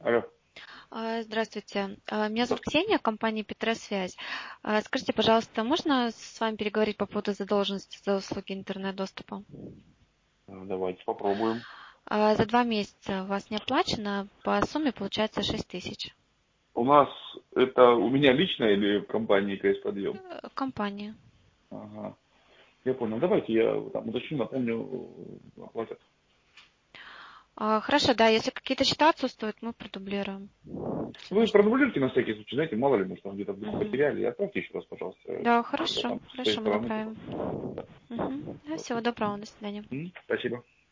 Алло. Здравствуйте. Меня зовут Здравствуйте. Ксения, компания Петросвязь. Скажите, пожалуйста, можно с вами переговорить по поводу задолженности за услуги интернет-доступа? Давайте попробуем. За 2 месяца у вас не оплачено, по сумме получается 6 тысяч. У нас это у меня лично или в компании КС Подъем? Компания. Ага. Я понял. Давайте я там уточню, напомню, оплатят. Хорошо, да, если какие-то счета отсутствуют, мы продублируем. Если Вы нужно. продублируйте на всякий случай, знаете, мало ли, может, там где-то вдруг Мгм. потеряли. Отправьте еще раз, пожалуйста. Да, Я хорошо, там с своей хорошо, мы стороны. направим. Да. Мгм. Да, всего доброго, до свидания. Спасибо.